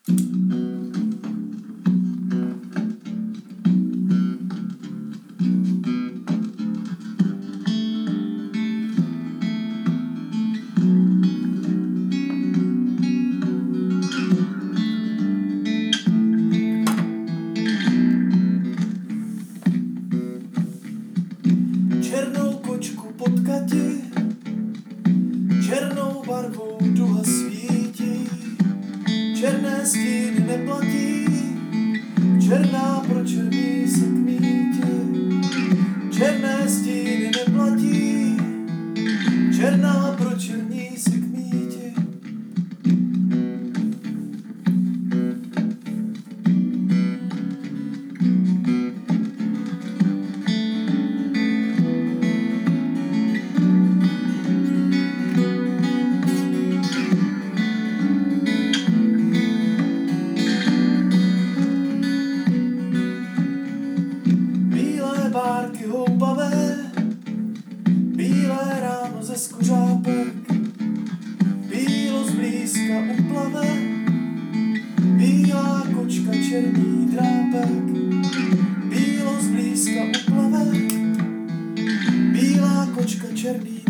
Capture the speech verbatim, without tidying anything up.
Černou kočku potkati, černou barvou duha svítí, černé stíny neplatí, černá pro černý se kmítí. Černé stíny neplatí, černá pro černý se kmítí. Bárky houpavé, bílé ráno ze skořápek, bílo zblízka uplave, bílá kočka černý drápek, bílo zblízka uplave, bílá kočka černý